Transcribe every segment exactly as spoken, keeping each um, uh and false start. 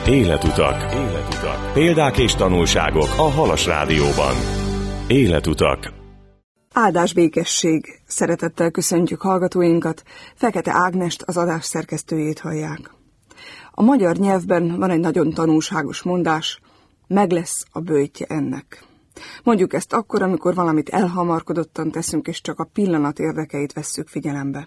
Életutak. Életutak. Példák és tanulságok a Halas Rádióban. Életutak. Áldás békesség! Szeretettel köszöntjük hallgatóinkat, Fekete Ágnest, az adás szerkesztőjét hallják. A magyar nyelvben van egy nagyon tanulságos mondás, meg lesz a böjtje ennek. Mondjuk ezt akkor, amikor valamit elhamarkodottan teszünk, és csak a pillanat érdekeit vesszük figyelembe.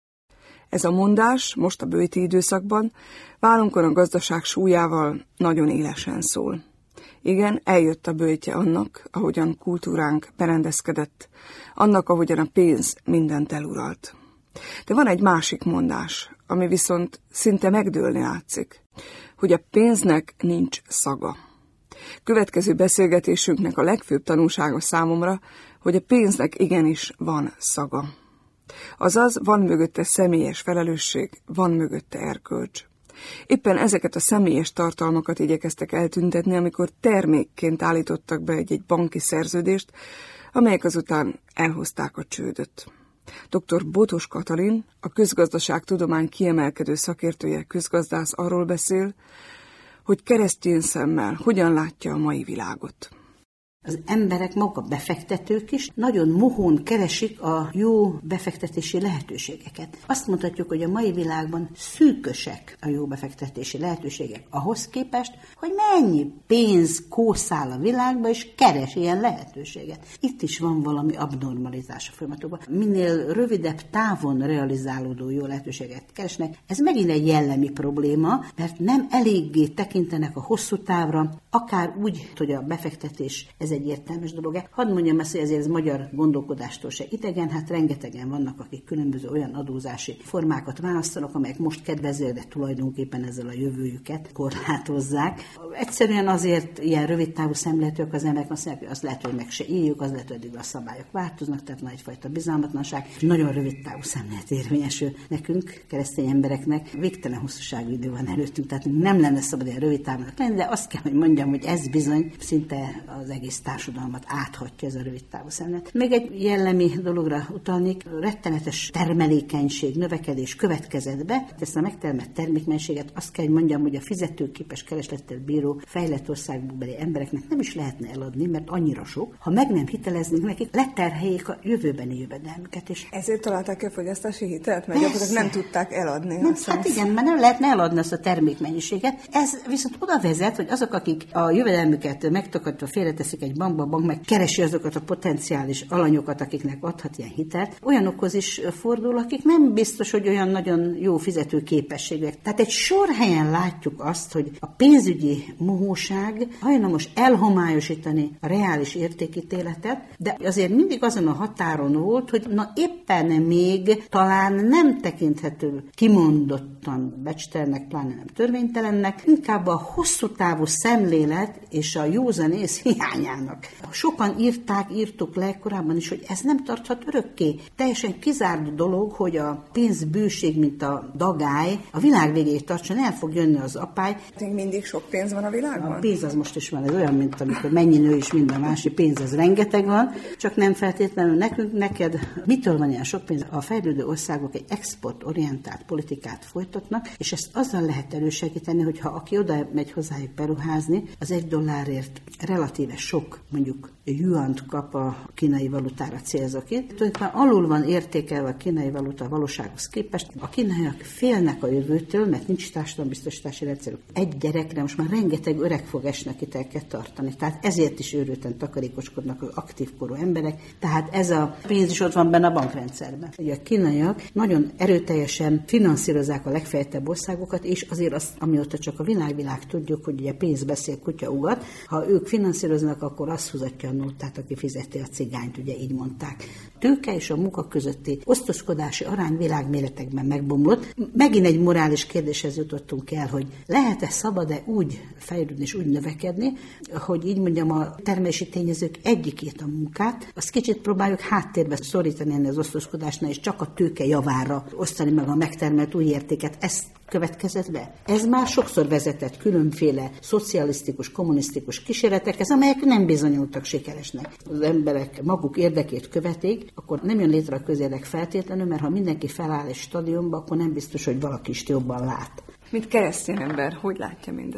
Ez a mondás most a böjti időszakban vállunkon a gazdaság súlyával nagyon élesen szól. Igen, eljött a böjtje annak, ahogyan kultúránk berendezkedett, annak, ahogyan a pénz mindent eluralt. De van egy másik mondás, ami viszont szinte megdőlni látszik, hogy a pénznek nincs szaga. Következő beszélgetésünknek a legfőbb tanulsága számomra, hogy a pénznek igenis van szaga. Azaz, van mögötte személyes felelősség, van mögötte erkölcs. Éppen ezeket a személyes tartalmakat igyekeztek eltüntetni, amikor termékként állítottak be egy-egy banki szerződést, amelyek azután elhozták a csődöt. doktor Botos Katalin, a közgazdaságtudomány kiemelkedő szakértője, közgazdász arról beszél, hogy keresztény szemmel hogyan látja a mai világot. Az emberek, maguk a befektetők is nagyon mohón keresik a jó befektetési lehetőségeket. Azt mondhatjuk, hogy a mai világban szűkösek a jó befektetési lehetőségek ahhoz képest, hogy mennyi pénz kószál a világba, és keres ilyen lehetőséget. Itt is van valami abnormalizás a folyamatokban. Minél rövidebb távon realizálódó jó lehetőséget keresnek, ez megint egy jellemi probléma, mert nem eléggé tekintenek a hosszú távra, akár úgy, hogy a befektetés ez egy értelmes dolog. Hadd mondjam ezt, hogy ezért ez magyar gondolkodástól se idegen, hát rengetegen vannak, akik különböző olyan adózási formákat választanak, amelyek most kedvezőek, de tulajdonképpen ezzel a jövőjüket korlátozzák. Egyszerűen azért ilyen rövid távú szemléletűek az emberek azt mondják, hogy az lehet, hogy meg se éljük, az lehet, hogy a szabályok változnak, tehát van egyfajta bizalmatlanság, és nagyon rövid távú szemlélet érvényesül nekünk, keresztény embereknek. Végtelen hosszúságú idő van előttünk, tehát nem lenne szabad ilyen rövid távnak lenni, de azt kell, hogy mondjam, hogy ez bizony szinte az egész társadalmat áthatja, ez a rövid távú szemlélet. Még egy jellemi dologra utalnék, rettenetes termelékenység, növekedés következett be. Ezt a megtermelt termékenységet azt kell, hogy mondjam, hogy a fizetőképes kereslettel bíró fejlett országbeli embereknek nem is lehetne eladni, mert annyira sok. Ha meg nem hiteleznénk nekik, leterheljék a jövőbeni jövedelmüket. És ezért találták ki a fogyasztási hitelt, mert gyakorlatilag nem tudták eladni. Nem, hát igen, mert nem lehetne eladni azt a termékmennyiséget. Ez viszont oda vezet, hogy azok, akik a jövedelmüket megtakarítva félreteszik egy bankba, a bank meg keresi azokat a potenciális alanyokat, akiknek adhat ilyen hitelt, olyanokhoz is fordul, akik nem biztos, hogy olyan nagyon jó fizető képességek. Tehát egy sor helyen látjuk azt, hogy a pénzügyi mohóság hajlamos elhomályosítani a reális értékítéletet, de azért mindig azon a határon volt, hogy na éppen még talán nem tekinthető kimondottan becsternek, pláne nem törvénytelennek, inkább a hosszú távú szemlélet és a józanész hiányának. Sokan írták, írtuk le korábban is, hogy ez nem tarthat örökké. Teljesen kizárt dolog, hogy a pénzbőség, mint a dagály, a világ végéig tartson, el fog jönni az apály. Még mindig sok pénz van a világban? A pénz az most is van, ez olyan, mint amikor mennyi nő is minden másik pénz, az rengeteg van, csak nem feltétlenül nekünk, neked. Mitől van ilyen sok pénz? A fejlődő országok egy exportorientált politikát folytatnak, és ezt azzal lehet elősegíteni, hogyha aki oda megy hozzájuk beruházni, az egy dollárért relatíve sok, mondjuk juant kap a kínai valutára célzok itt. Tulajdonképpen alul van értékelve a kínai valuta valósághoz képest. A kínaiak félnek a jövőtől, mert nincs társadalombiztosítási rendszerük. Egy gyerekre most már rengeteg öreg fog esnek hitelket tartani. Tehát ezért is őrülten takarékoskodnak az aktív korú emberek. Tehát ez a pénz is ott van benne a bankrendszerben. Ugye a kínaiak nagyon erőteljesen finanszírozzák a legfejlettebb országokat, és azért azt, amióta csak a világvilág tudjuk, hogy ugye pénz beszél, kutya ugat, ha ők finanszíroznak, akkor azt húzatja a nótát, aki fizeti a cigányt, ugye így mondták. Tőke és a munka közötti osztoskodási arány világméretekben megbomlott. Megint egy morális kérdéshez jutottunk el, hogy lehet-e, szabad-e úgy fejlődni és úgy növekedni, hogy így mondjam, a termelési tényezők egyikét, a munkát, azt kicsit próbáljuk háttérbe szorítani ennél az osztoskodásnál, és csak a tőke javára osztani meg a megtermelt új értéket. Ezt következett be. Ez már sokszor vezetett különféle szocialisztikus, kommunisztikus kísérletekhez, amelyek nem bizonyultak sikeresnek. Az emberek maguk érdekét követik, akkor nem jön létre a közérdek feltétlenül, mert ha mindenki feláll egy stadionba, akkor nem biztos, hogy valaki is jobban lát. Mint keresztény ember, hogy látja mindezt?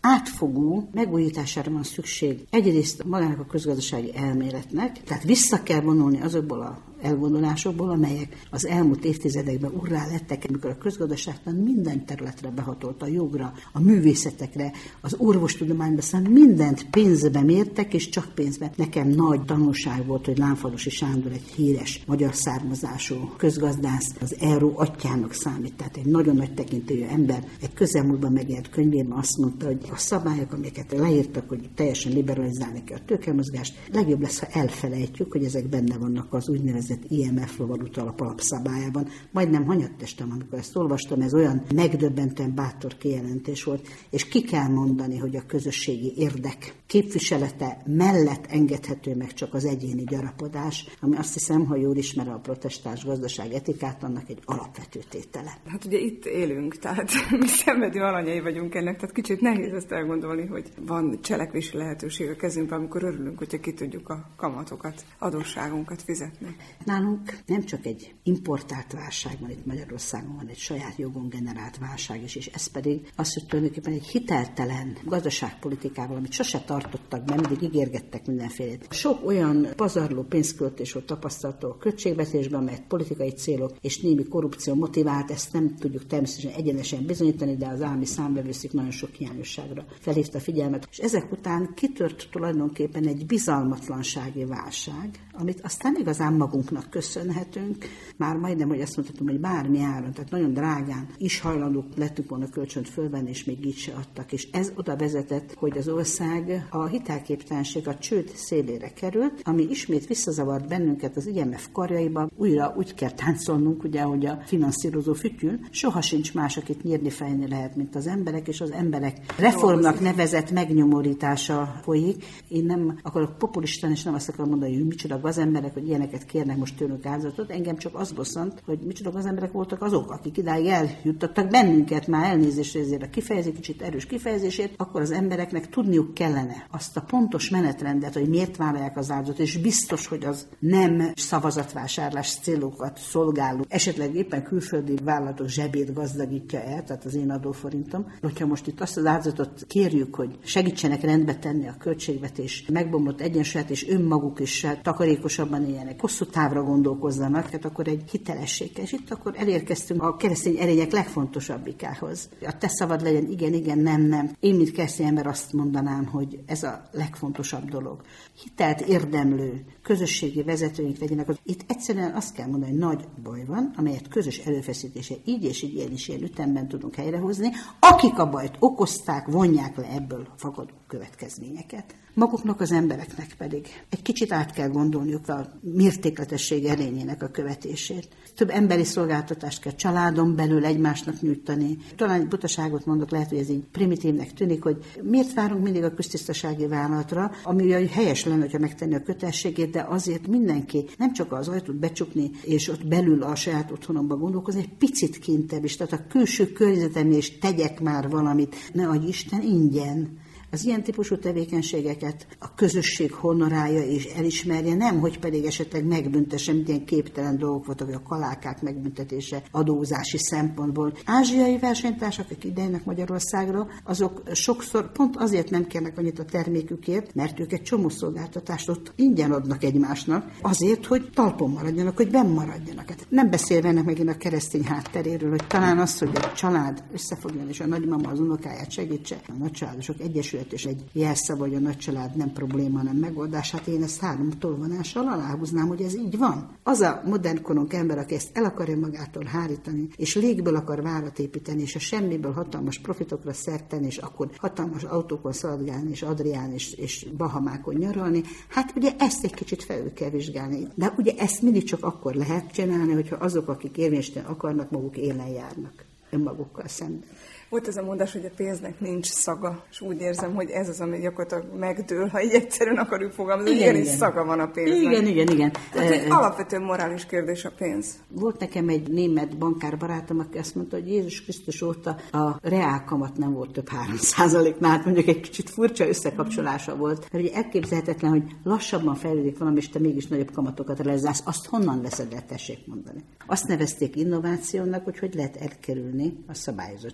átfogó megújítására van szükség. Egyrészt magának a közgazdasági elméletnek, tehát vissza kell vonulni azokból a elgondolásokból, amelyek az elmúlt évtizedekben urrá lettek, amikor a közgazdaságtan minden területre behatolt, a jogra, a művészetekre, az orvostudományba, szóval mindent pénzbe mértek, és csak pénzben. Nekem nagy tanulság volt, hogy Lánfalussy Sándor egy híres magyar származású közgazdász, az euró atyjának számít, tehát egy nagyon nagy tekintélyű ember. Egy közelmúltban megjelent könyvében azt mondta, hogy a szabályok, amiket leírtak, hogy teljesen liberalizálni kell a tőkemozgást, legjobb lesz, ha elfelejtjük, hogy ezek benne vannak az úgynevezett I M F valuta alap alapszabályában. Majdnem hanyattestem, amikor ezt olvastam, ez olyan megdöbbentően bátor kijelentés volt, és ki kell mondani, hogy a közösségi érdek képviselete mellett engedhető meg csak az egyéni gyarapodás, ami azt hiszem, ha jól ismer a protestáns gazdaság etikát, annak egy alapvető tétele. Hát ugye itt élünk, tehát mi szenvedő alanyai vagyunk ennek, tehát kicsit nehéz ezt elgondolni, hogy van cselekvési lehetőség a kezünkben, amikor örülünk, hogyha ki tudjuk a kamatokat, adósságunkat fizetni. Nálunk nem csak egy importált válság van itt Magyarországon, van egy saját jogon generált válság is, és ez pedig az, hogy tulajdonképpen egy hiteltelen gazdaságpolitikával, amit sose tartottak be, mindig ígérgettek mindenfélét. Sok olyan pazarló pénzköltés volt tapasztalható a költségvetésben, amelyet politikai célok és némi korrupció motivált, ezt nem tudjuk természetesen egyenesen bizonyítani, de az állami számvevőszék nagyon sok hiányosságra felhívta a figyelmet. És ezek után kitört tulajdonképpen egy bizalmatlansági válság, amit aztán igazán magunknak köszönhetünk. Már majdnem, hogy azt mondhatom, hogy bármi áron, tehát nagyon drágán is hajlandók lettünk volna kölcsönt fölvenni, és még így se adtak. És ez oda vezetett, hogy az ország a hitelképtelenség, a csőd szélére került, ami ismét visszazavart bennünket az I M F karjaiba. Újra úgy kell táncolnunk, ugye, hogy a finanszírozó fütyül, soha sincs más, akit nyírni fejni lehet, mint az emberek, és az emberek reformnak nevezett megnyomorítása folyik. Én nem akarok populistán, és nem azt akarom mondani, hogy micsoda az emberek, hogy ilyeneket kérnek most tőlünk áldozatot. Engem csak az bosszant, hogy micsoda az emberek voltak azok, akik idáig eljuttattak bennünket, már elnézést ezért a kifejezés, kicsit erős kifejezését, akkor az embereknek tudniuk kellene azt a pontos menetrendet, hogy miért vállalják az áldozatot, és biztos, hogy az nem szavazatvásárlás célokat szolgáló, esetleg éppen külföldi vállalatok zsebét gazdagítja el, tehát az én adóforintom. Hogyha most itt azt az áldozatot kérjük, hogy segítsenek rendbe tenni a költségvetés megbomlott egyensúlyát, és önmaguk is takarékosabban éljenek, hosszú távra gondolkozzanak, tehát akkor egy hitelesség. És itt akkor elérkeztünk a keresztény erények legfontosabbikához. A te szavad legyen igen, igen, nem, nem. Én, mint keresztény ember azt mondanám, hogy ez a legfontosabb dolog. Hitelt érdemlő közösségi vezetőink legyenek. Itt egyszerűen azt kell mondani, hogy nagy baj van, amelyet közös erőfeszítése így és így ilyen is ilyen ütemben tudunk helyrehozni. Akik a bajt okozták, vonják le ebből fakadó következményeket. Maguknak az embereknek pedig egy kicsit át kell gondolniuk a mértékletesség erényének a követését. Több emberi szolgáltatást kell családon belül egymásnak nyújtani. Talán egy butaságot mondok, lehet, hogy ez így primitívnek tűnik, hogy miért várunk mindig a köztisztasági vállalatra, ami helyes lenne, hogyha megtenni a kötelességét, de azért mindenki nem csak az ajtót becsukni, és ott belül a saját otthonomban gondolkozni, egy picit kintebb is, tehát a külső környezetemnél is tegyek már valamit, ne adj Isten, ingyen. Az ilyen típusú tevékenységeket a közösség honorálja és elismerje, nem, hogy pedig esetleg megbüntesse, mint ilyen képtelen dolgok voltak, hogy a kalákák megbüntetése adózási szempontból. Ázsiai versenytársak, akik idejönnek Magyarországra, azok sokszor pont azért nem kérnek annyit a termékükért, mert ők egy csomó szolgáltatást ott ingyen adnak egymásnak, azért, hogy talpon maradjanak, hogy benn maradjanak. Hát nem beszélve ennek megint a keresztény hátteréről, hogy talán az, hogy a család összefogjon, és a nagymama az unokáját segítse, a nagycsaládosok egyesület és egy jelszava, hogy a nagycsalád nem probléma, hanem megoldás. Hát én ezt három tolvonással aláhúznám, hogy ez így van. Az a modern korunk ember, aki ezt el akarja magától hárítani, és légből akar várat építeni, és a semmiből hatalmas profitokra szert tenni, és akkor hatalmas autókon szaladgálni, és Adrián, és, és Bahamákon nyaralni, hát ugye ezt egy kicsit felül kell vizsgálni. De ugye ezt mindig csak akkor lehet csinálni, hogyha azok, akik érvényesen akarnak, maguk élen járnak önmagukkal szemben. Volt ez a mondás, hogy a pénznek nincs szaga, és úgy érzem, hogy ez az, ami gyakorlatilag megdől, ha így egyszerűen akarjuk fogalmazni, hogy igenis szaga van a pénznek. Igen, igen, igen. Tehát egy alapvetően morális kérdés a pénz. Volt nekem egy német bankár barátom, aki azt mondta, hogy Jézus Krisztus óta a reálkamat nem volt több három százaléknál, mondjuk egy kicsit furcsa összekapcsolása volt. Mert ugye elképzelhetetlen, hogy lassabban fejlődik valami, és te mégis nagyobb kamatokat realizálsz, azt honnan veszed el, tessék mondani. Azt nevezték innovációnak, hogy hogy lehet elkerülni a szabályozottságot.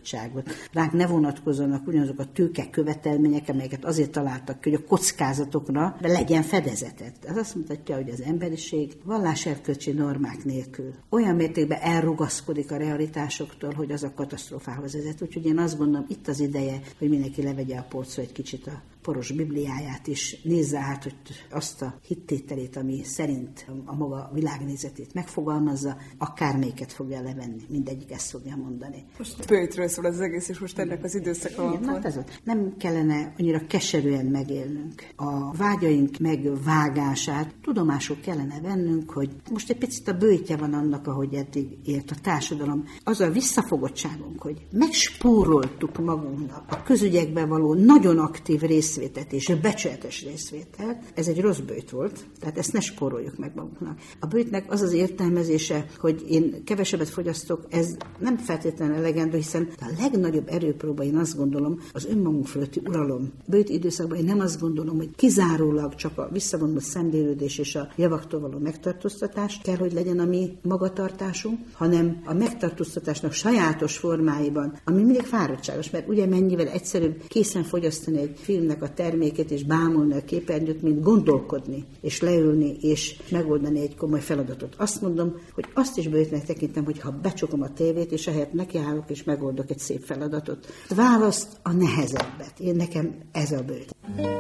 ránk ne vonatkozzanak ugyanazok a tőke követelmények, amelyeket azért találtak ki, hogy a kockázatokra legyen fedezetet. Ez azt mutatja, hogy az emberiség valláserkölcsi normák nélkül olyan mértékben elrugaszkodik a realitásoktól, hogy az a katasztrófához vezet. Úgyhogy én azt gondolom, itt az ideje, hogy mindenki levegye a polcra egy kicsit a poros Bibliáját is, nézze át, hogy azt a hittételét, ami szerint a maga világnézetét megfogalmazza, akármelyiket fogja levenni, mindegyik ezt fogja mondani. Most bőjtről szól az egész, és most ennek az időszak alatt van. Hát nem kellene annyira keserűen megélnünk. A vágyaink megvágását tudomásul kellene vennünk, hogy most egy picit a bőjtje van annak, ahogy eddig élt a társadalom. Az a visszafogottságunk, hogy megspóroltuk magunknak a közügyekben való nagyon aktív részvételt és becsületes részvételt, ez egy rossz bőjt volt, tehát ezt ne spóroljuk meg magunknak. A bőjtnek az az értelmezése, hogy én kevesebbet fogyasztok, ez nem feltétlenül elegendő, hiszen a legnagyobb erőpróba, én azt gondolom, az önmagunk fölötti uralom. Bőjt időszakban én nem azt gondolom, hogy kizárólag csak a visszavonult szemlélődés és a javaktól való megtartóztatás kell, hogy legyen a mi magatartásunk, hanem a megtartóztatásnak sajátos formáiban, ami mindig fáradtságos, mert ugye mennyivel egyszerűbb készen fogyasztani egy filmnek a termékét és bámulni a képernyőt, mint gondolkodni, és leülni, és megoldani egy komoly feladatot. Azt mondom, hogy azt is bőjtnek tekintem, hogy ha becsukom a tévét, és ehelyett nekiállok, és megoldok egy szép feladatot. Választ a nehezebbet. Én nekem ez a bőjt.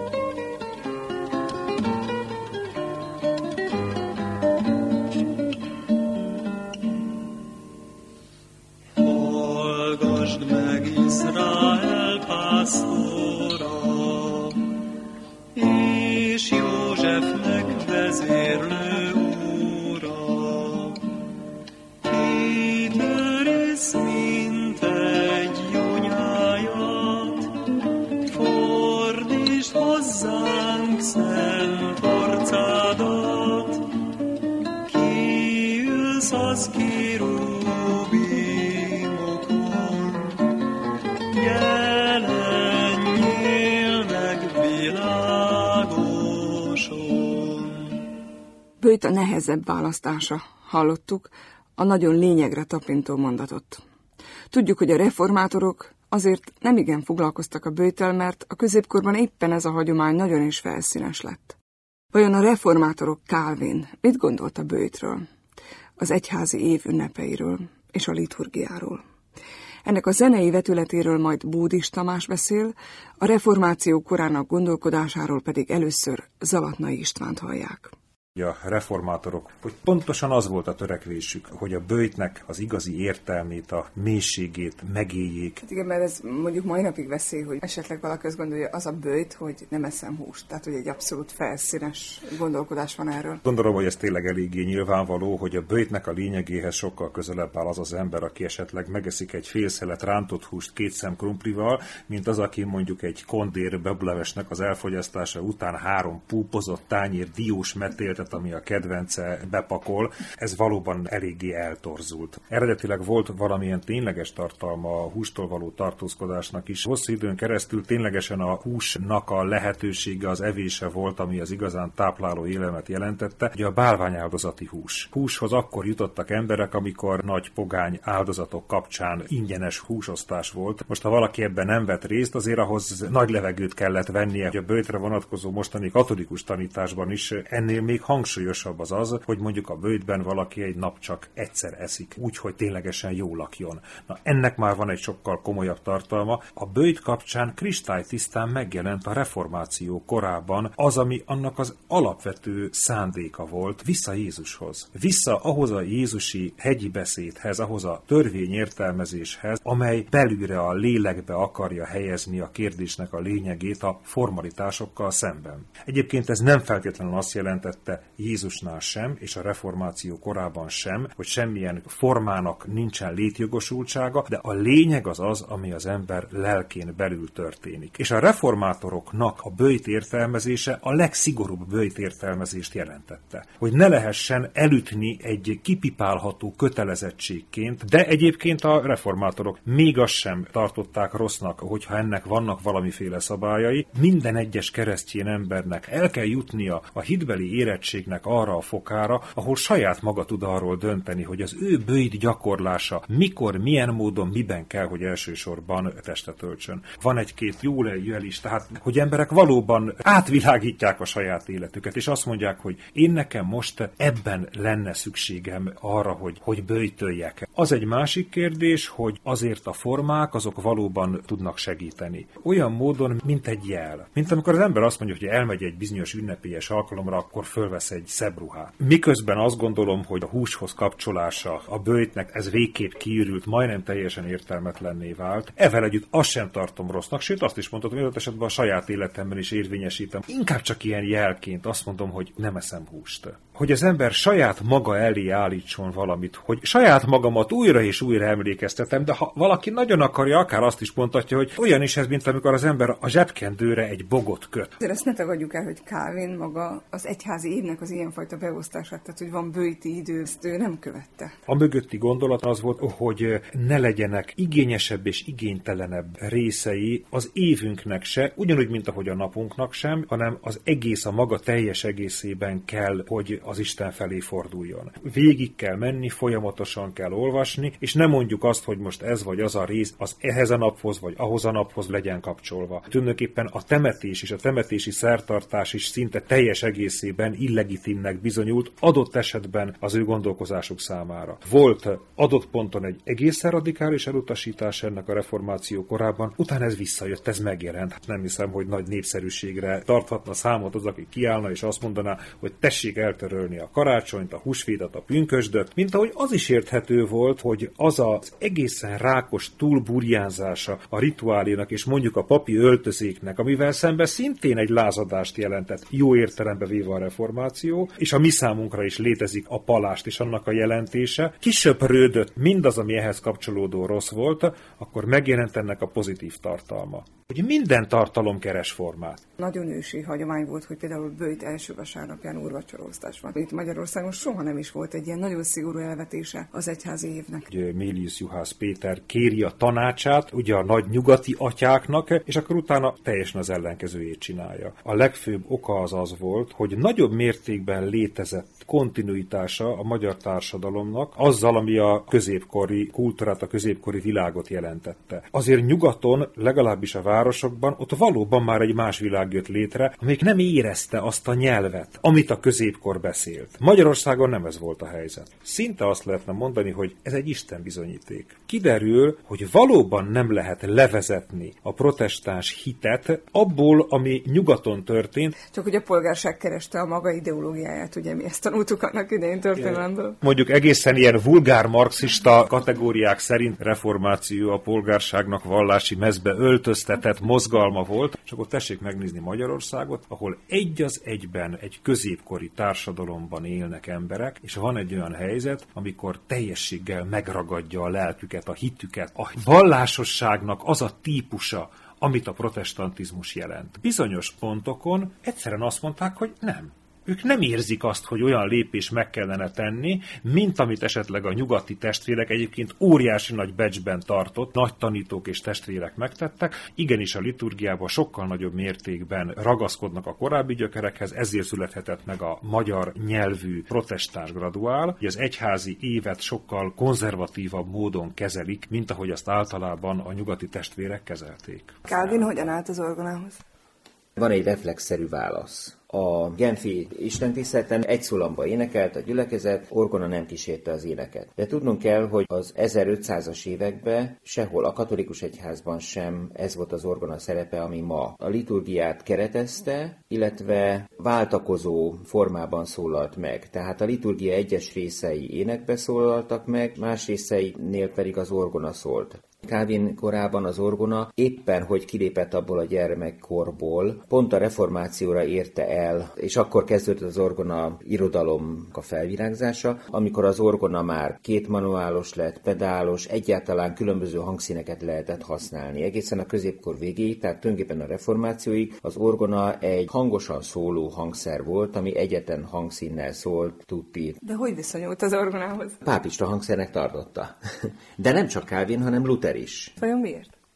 Hallgasd meg, Izrael pásztora, és Józsefnek vezérlő úra. Kitörsz, mint egy jonyájat, fordítsd hozzánk szent arcádat, kiülsz az kirubimokon, jelenjél meg világoson. Bőjt a nehezebb választása, hallottuk, a nagyon lényegre tapintó mondatot. Tudjuk, hogy a reformátorok azért nem igen foglalkoztak a bőjttel, mert a középkorban éppen ez a hagyomány nagyon is felszínes lett. Vajon a reformátorok Calvin mit gondolt a bőjtről, az egyházi év ünnepeiről és a liturgiáról? Ennek a zenei vetületéről majd Bódis Tamás beszél, a reformáció korának gondolkodásáról pedig először Zalatnai Istvánt hallják. A reformátorok, hogy pontosan az volt a törekvésük, hogy a bőjtnek az igazi értelmét, a mélységét megéljék. Hát igen, mert ez mondjuk mai napig veszély, hogy esetleg valaki azt gondolja, az a bőjt, hogy nem eszem húst. Tehát, hogy egy abszolút felszínes gondolkodás van erről. Gondolom, hogy ez tényleg eléggé nyilvánvaló, hogy a bőjtnek a lényegéhez sokkal közelebb áll az az ember, aki esetleg megeszik egy fél szelet rántott húst két szem krumplival, mint az, aki mondjuk egy kondér bablevesnek az elfogyasztása után három púpozott tányér diós metéltet, ami a kedvence, bepakol, ez valóban eléggé eltorzult. Eredetileg volt valamilyen tényleges tartalma a hústól való tartózkodásnak is. Hosszú időn keresztül ténylegesen a húsnak a lehetősége, az evése volt, ami az igazán tápláló élelmet jelentette. Ugye a bálványáldozati hús. Húshoz akkor jutottak emberek, amikor nagy pogány áldozatok kapcsán ingyenes húsosztás volt. Most, ha valaki ebben nem vett részt, azért ahhoz nagy levegőt kellett vennie. A bőjtre vonatkozó mostani katolikus tanításban is ennél még hangsúlyosabb az az, hogy mondjuk a bőjtben valaki egy nap csak egyszer eszik, úgy, hogy ténylegesen jól lakjon. Na, ennek már van egy sokkal komolyabb tartalma. A bőjt kapcsán kristálytisztán megjelent a reformáció korában az, ami annak az alapvető szándéka volt, vissza Jézushoz. Vissza ahhoz a jézusi hegyi beszédhez, ahhoz a törvényértelmezéshez, amely belülre a lélekbe akarja helyezni a kérdésnek a lényegét a formalitásokkal szemben. Egyébként ez nem feltétlenül azt jelentette Jézusnál sem, és a reformáció korában sem, hogy semmilyen formának nincsen létjogosultsága, de a lényeg az az, ami az ember lelkén belül történik. És a reformátoroknak a bőjt értelmezése a legszigorúbb bőjt értelmezést jelentette. Hogy ne lehessen elütni egy kipipálható kötelezettségként, de egyébként a reformátorok még azt sem tartották rossznak, hogyha ennek vannak valamiféle szabályai. Minden egyes keresztény embernek el kell jutnia a hitbeli érettségig fejlettségnek arra a fokára, ahol saját maga tud arról dönteni, hogy az ő bőjt gyakorlása mikor, milyen módon, miben kell, hogy elsősorban testet öltsön. Van egy-két jó lejjel is, tehát hogy emberek valóban átvilágítják a saját életüket, és azt mondják, hogy én nekem most ebben lenne szükségem arra, hogy, hogy böjtöljek. Az egy másik kérdés, hogy azért a formák azok valóban tudnak segíteni. Olyan módon, mint egy jel. Mint amikor az ember azt mondja, hogy elmegy egy bizonyos ünnepélyes alkalomra, akkor fölvesz egy szebb ruhát. Miközben azt gondolom, hogy a húshoz kapcsolása a böjtnek ez végképp kiürült, majdnem teljesen értelmetlenné vált. Evel együtt azt sem tartom rossznak, sőt azt is mondhatom, hogy esetben a saját életemben is érvényesítem. Inkább csak ilyen jelként azt mondom, hogy nem eszem húst. Hogy az ember saját maga elé állítson valamit, hogy saját magamat újra és újra emlékeztetem, de ha valaki nagyon akarja, akár azt is mondhatja, hogy olyan is ez, mint amikor az ember a zsebkendőre egy bogot köt. De ezt ne tagadjuk el, hogy Calvin maga az egyházi évnek az ilyenfajta beosztását, tehát hogy van böjti idő, ezt ő nem követte. A mögötti gondolat az volt, hogy ne legyenek igényesebb és igénytelenebb részei az évünknek se, ugyanúgy, mint ahogy a napunknak sem, hanem az egész a maga teljes egészében kell, hogy az Isten felé forduljon. Végig kell menni, folyamatosan kell olvasni, és nem mondjuk azt, hogy most ez vagy az a rész, az ehhez a naphoz vagy ahhoz a naphoz legyen kapcsolva. Tulajdonképpen a temetés és a temetési szertartás is szinte teljes egészében illegitimnek bizonyult adott esetben az ő gondolkozásuk számára. Volt adott ponton egy egészen radikális elutasítás ennek a reformáció korában, utána ez visszajött, ez megjelent. Hát nem hiszem, hogy nagy népszerűségre tarthatna számot az, aki kiállna és azt mondaná, hogy tessék eltörölni a karácsonyt, a húsvétat, a pünkösdöt, mint ahogy az is érthető volt, hogy az az egészen rákos túlburjánzása a rituálénak és mondjuk a papi öltözéknek, amivel szemben szintén egy lázadást jelentett, jó értelembe véve a reformáció, és a mi számunkra is létezik a palást és annak a jelentése, kisöprődött mindaz, ami ehhez kapcsolódó rossz volt, akkor megjelent ennek a pozitív tartalma. Hogy minden tartalom keres formát. Nagyon ősi hagyomány volt, hogy például böjt első vasárnapján úrvacsoróztatás van. Itt Magyarországon soha nem is volt egy ilyen nagyon szigorú elvetése az egyházi évnek. Mélius Juhász Péter kéri a tanácsát, ugye a nagy nyugati atyáknak, és akkor utána teljesen az ellenkezőjét csinálja. A legfőbb oka az az volt, hogy nagyobb mértékben létezett kontinuitása a magyar társadalomnak azzal, ami a középkori kultúrát, a középkori világot jelentette. Azért nyugaton, legalábbis a városokban, ott valóban már egy más világ jött létre, amelyik nem érezte azt a nyelvet, amit a középkor beszélt. Magyarországon nem ez volt a helyzet. Szinte azt lehetne mondani, hogy ez egy Isten bizonyíték. Kiderül, hogy valóban nem lehet levezetni a protestáns hitet abból, ami nyugaton történt. Csak hogy a polgárság kereste a maga ideológiáját, ugye mi ezt tanultuk annak idején történelemből. Mondjuk egészen ilyen vulgár marxista kategóriák szerint reformáció a polgárságnak vallási mezbe öltöztetett mozgalma volt, csak ott tessék megnézni Magyarországot, ahol egy az egyben egy középkori társadalomban élnek emberek, és van egy olyan helyzet, amikor teljességgel megragadja a lelküket, a hitüket, a vallásosságnak az a típusa, amit a protestantizmus jelent. Bizonyos pontokon egyszerűen azt mondták, hogy nem. Ők nem érzik azt, hogy olyan lépés meg kellene tenni, mint amit esetleg a nyugati testvérek egyébként óriási nagy becsben tartott, nagy tanítók és testvérek megtettek. Igenis a liturgiában sokkal nagyobb mértékben ragaszkodnak a korábbi gyökerekhez, ezért születhetett meg a magyar nyelvű protestáns graduál, hogy az egyházi évet sokkal konzervatívabb módon kezelik, mint ahogy azt általában a nyugati testvérek kezelték. Calvin hogyan állt az orgonához? Van egy reflexzerű válasz. A genfi istentiszteleten egy szólamba énekelt a gyülekezet, orgona nem kísérte az éneket. De tudnunk kell, hogy az ezerötszázas években sehol a katolikus egyházban sem ez volt az orgona szerepe, ami ma. A liturgiát keretezte, illetve váltakozó formában szólalt meg. Tehát a liturgia egyes részei énekbe szólaltak meg, más részeinél pedig az orgona szólt. Calvin korában az orgona éppen, hogy kilépett abból a gyermekkorból, pont a reformációra érte el, és akkor kezdődött az orgona irodalom a felvirágzása, amikor az orgona már kétmanuálos lett, pedálos, egyáltalán különböző hangszíneket lehetett használni. Egészen a középkor végéig, tehát tulajdonképpen a reformációig az orgona egy hangosan szóló hangszer volt, ami egyetlen hangszínnel szólt, tutti. De hogy viszonyult az orgonához? Pápista hangszernek tartotta. De nem csak Calvin, hanem Luther is. Vajon miért?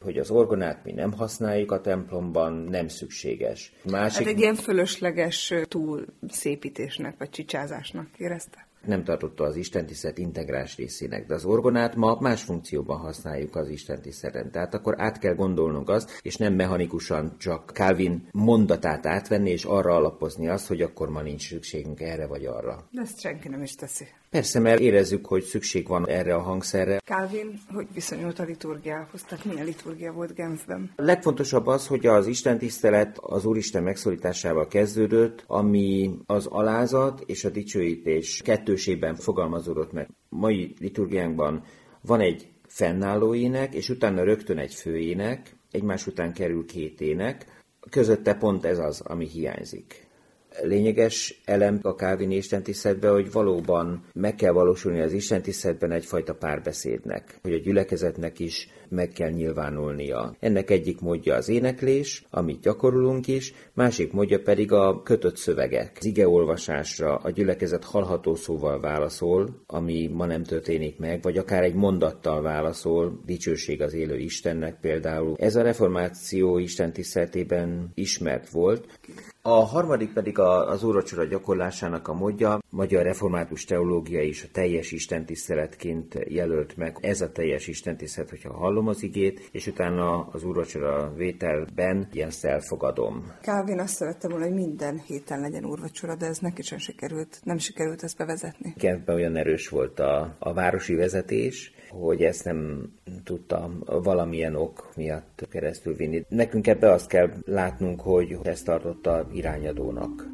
hogy az orgonát mi nem használjuk a templomban, nem szükséges. Másik... Hát egy ilyen fölösleges túl szépítésnek, vagy csicsázásnak érezte? Nem tartotta az istentisztelet integráns részének, de az orgonát ma más funkcióban használjuk az istentiszteleten. Tehát akkor át kell gondolnunk azt, és nem mechanikusan csak Calvin mondatát átvenni, és arra alapozni azt, hogy akkor ma nincs szükségünk erre vagy arra. De ezt senki nem is teszi. Persze, mert érezzük, hogy szükség van erre a hangszerre. Calvin hogy viszonyult a liturgiához? Tehát milyen liturgia volt Genfben? A legfontosabb az, hogy az istentisztelet az Úristen megszólításával kezdődött, ami az alázat és a dicsőítés kettőségben fogalmazódott meg. Mai liturgiánkban van egy fennálló ének, és utána rögtön egy főének, egymás után kerül két ének, közötte pont ez az, ami hiányzik. Lényeges elem a calvini istentiszteletben, hogy valóban meg kell valósulni az istentiszteletben egyfajta párbeszédnek, hogy a gyülekezetnek is meg kell nyilvánulnia. Ennek egyik módja az éneklés, amit gyakorolunk is, másik módja pedig a kötött szövegek. Az igeolvasásra a gyülekezet hallható szóval válaszol, ami ma nem történik meg, vagy akár egy mondattal válaszol, dicsőség az élő Istennek például. Ez a reformáció istentiszteletében ismert volt. A harmadik pedig az úrvacsora gyakorlásának a módja, magyar református teológia is a teljes istentiszteletként jelölt meg. Ez a teljes istentisztelet, hogyha hallom az igét, és utána az úrvacsora vételben ezt elfogadom. Calvin azt szerette volna, hogy minden héten legyen úrvacsora, de ez neki sem sikerült, nem sikerült ezt bevezetni. Genfben olyan erős volt a, a városi vezetés, hogy ezt nem tudtam valamilyen ok miatt keresztül vinni. Nekünk ebbe azt kell látnunk, hogy ezt tartotta irányadónak.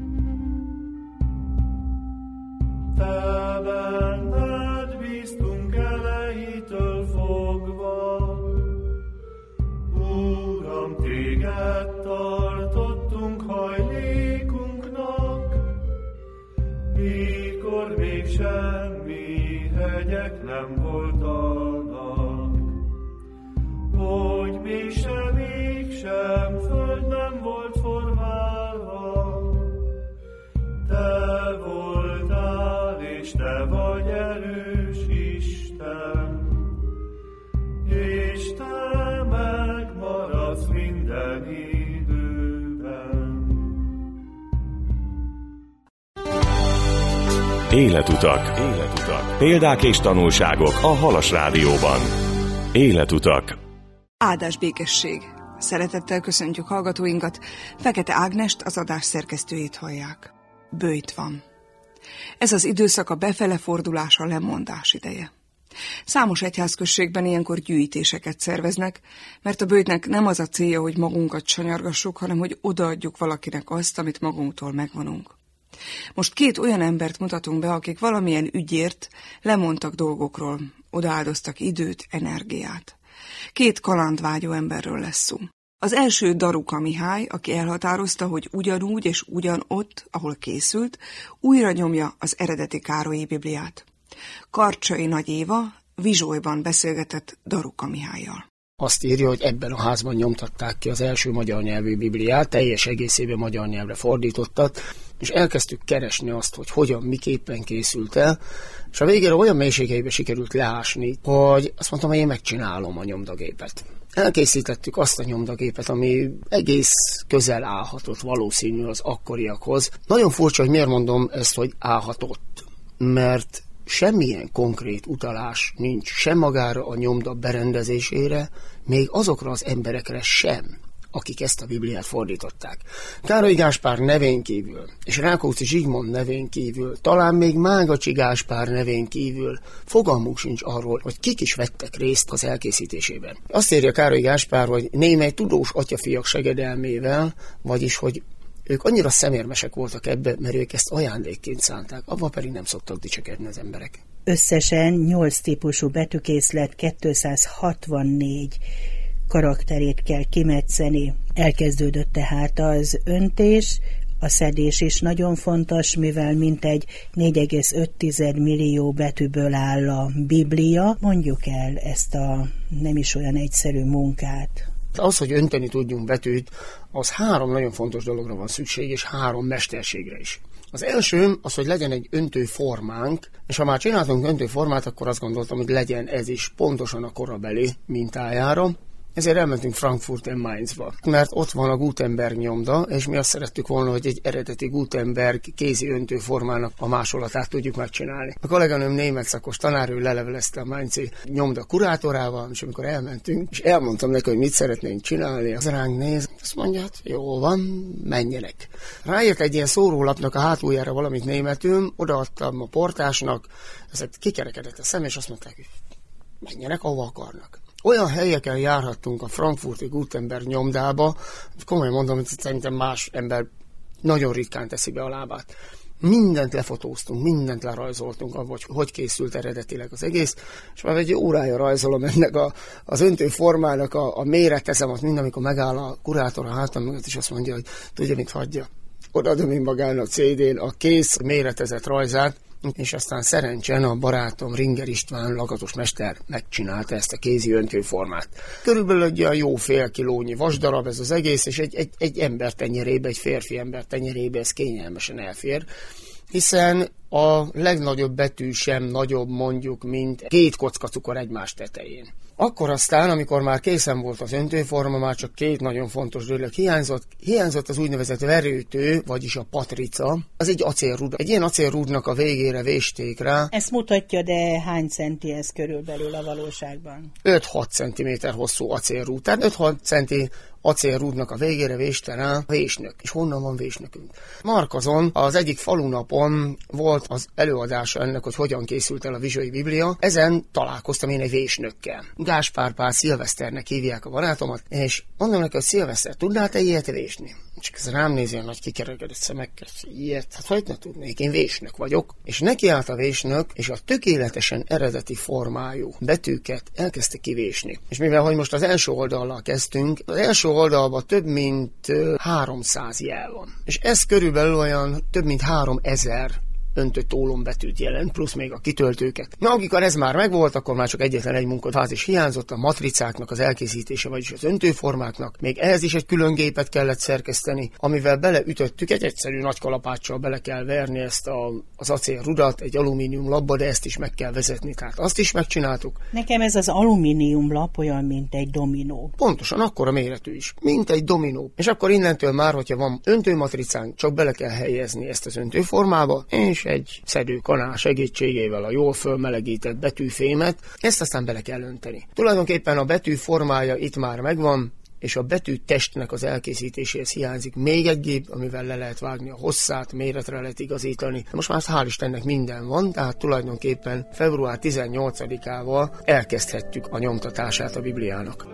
Te benned bíztunk elejétől fogva, Uram, téged tartottunk hajlékunknak, mikor még semmi hegyek nem voltanak, hogy még sem ég sem föld nem volt formálva. Te voltál, és te vagy erős Isten, és te megmaradsz minden időben. Életutak. Életutak. Példák és tanulságok a Halas Rádióban. Életutak. Áldás békesség. Szeretettel köszöntjük hallgatóinkat. Fekete Ágnest, az adás szerkesztőjét hallják. Böjt van. Ez az időszak a befele fordulás, a lemondás ideje. Számos egyházközségben ilyenkor gyűjtéseket szerveznek, mert a böjtnek nem az a célja, hogy magunkat sanyargassuk, hanem hogy odaadjuk valakinek azt, amit magunktól megvonunk. Most két olyan embert mutatunk be, akik valamilyen ügyért lemondtak dolgokról, odaáldoztak időt, energiát. Két kalandvágyó emberről lesz szó. Az első Daruka Mihály, aki elhatározta, hogy ugyanúgy és ugyanott, ahol készült, újra nyomja az eredeti Károlyi Bibliát. Karcsai Nagy Éva Vizsolyban beszélgetett Daruka Mihállyal. Azt írja, hogy ebben a házban nyomtatták ki az első magyar nyelvű Bibliát, teljes egészében magyar nyelvre fordítottat, és elkezdtük keresni azt, hogy hogyan, miképpen készült el, és a végére olyan mélységeibe sikerült leásni, hogy azt mondtam, hogy én megcsinálom a nyomdagépet. Elkészítettük azt a nyomdagépet, ami egész közel állhatott valószínű az akkoriakhoz. Nagyon furcsa, hogy miért mondom ezt, hogy állhatott, mert semmilyen konkrét utalás nincs sem magára a nyomda berendezésére, még azokra az emberekre sem, akik ezt a Bibliát fordították. Károly Gáspár nevén kívül, és Rákóczi Zsigmond nevén kívül, talán még Mágacsi Gáspár nevén kívül fogalmunk sincs arról, hogy kik is vettek részt az elkészítésében. Azt írja Károly Gáspár, hogy némely tudós atyafiak segedelmével, vagyis, hogy ők annyira szemérmesek voltak ebbe, mert ők ezt ajándékként szánták, abban pedig nem szoktak dicsekedni az emberek. Összesen nyolc típusú betűkészlet, kétszázhatvannégy karakterét kell kimetszeni. Elkezdődött tehát az öntés, a szedés is nagyon fontos, mivel mintegy négy egész öt millió betűből áll a Biblia. Mondjuk el ezt a nem is olyan egyszerű munkát. Az, hogy önteni tudjunk betűt, az három nagyon fontos dologra van szükség, és három mesterségre is. Az első az, hogy legyen egy öntőformánk, és ha már csináltunk öntőformát, akkor azt gondoltam, hogy legyen ez is pontosan a korabeli mintájára. Ezért elmentünk Frankfurt am Mainzba, mert ott van a Gutenberg nyomda, és mi azt szerettük volna, hogy egy eredeti Gutenberg kézi öntőformának a másolatát tudjuk megcsinálni. A kolléganőm német szakos tanár, ő lelevelezte a mainzi nyomda kurátorával, és amikor elmentünk, és elmondtam neki, hogy mit szeretnénk csinálni, az ránk néz, azt mondja, hát jó van, menjenek. Ráért egy ilyen szórólapnak a hátuljára valamit németül, odaadtam a portásnak, ezért kikerekedett a szem, és azt mondták, hogy menjenek, ahova akarnak. Olyan helyeken járhattunk a frankfurti Gutenberg nyomdába, komolyan mondom, hogy szerintem más ember nagyon ritkán teszi be a lábát. Mindent lefotóztunk, mindent lerajzoltunk, hogy hogy készült eredetileg az egész, és már egy órája rajzolom ennek a, az öntőformának a, a méretezemet, mind amikor megáll a kurátor a hátam mögött, és azt mondja, hogy tudja, mit hagyja. Odaadom én magának cé dén a kész méretezett rajzát, és aztán szerencsen a barátom Ringer István lagatos mester megcsinálta ezt a kézi öntőformát. Körülbelül egy olyan jó fél kilónyi vasdarab ez az egész, és egy, egy, egy ember tenyerébe, egy férfi ember tenyerébe ez kényelmesen elfér, hiszen a legnagyobb betű sem nagyobb mondjuk, mint két kocka cukor egymás tetején. Akkor aztán, amikor már készen volt az öntőforma, már csak két nagyon fontos dolog hiányzott. Hiányzott az úgynevezett verőtő, vagyis a patrica. Az egy acélrúd. Egy ilyen acélrúdnak a végére vésték rá. Ezt mutatja, de hány centi ez körülbelül a valóságban? öt-hat centiméter hosszú acélrúd. Tehát öt-hat centi acélrúdnak a végére véste rá vésnök. És honnan van vésnökünk? Markazon az egyik falunapon volt az előadása ennek, hogy hogyan készült el a Vizsai Biblia. Ezen találkoztam én egy vésnökkel. Gáspár Pál Szilveszternek hívják a barátomat, és mondom neki, hogy Szilveszter, tudnál te ilyet vésni? Csak ez rám nézi, nagy kikerekedett szemekkel, ilyet, hát hogy ne tudnék, én vésnök vagyok. És neki állt a vésnök, és a tökéletesen eredeti formájú betűket elkezdte kivésni. És mivel, hogy most az első oldallal kezdtünk, az első oldalban több mint háromszáz jel van. És ez körülbelül olyan több mint háromezer öntött ólombetűt jelent, plusz még a kitöltőket. Na, amikor ez már megvolt, akkor már csak egyetlen egy munkafázis hiányzott, a matricáknak az elkészítése, vagyis az öntőformáknak. Még ehhez is egy külön gépet kellett szerkeszteni, amivel beleütöttük, egy egyszerű nagy kalapáccsal bele kell verni ezt a, az acélrudat egy alumínium lapba, de ezt is meg kell vezetni, tehát azt is megcsináltuk. Nekem ez az alumínium lap olyan, mint egy dominó. Pontosan, akkora méretű is, mint egy dominó. És akkor innentől már, hogyha van öntőmatricánk, csak bele kell helyezni ezt az öntőformába, és egy szedőkanál segítségével a jól fölmelegített betűfémet, ezt aztán bele kell önteni. Tulajdonképpen a betű formája itt már megvan, és a betű testnek az elkészítéséhez hiányzik még egy gép, amivel le lehet vágni a hosszát, méretre lehet igazítani. Most már hál' Istennek minden van, tehát tulajdonképpen február tizennyolcadikával elkezdhetjük a nyomtatását a Bibliának.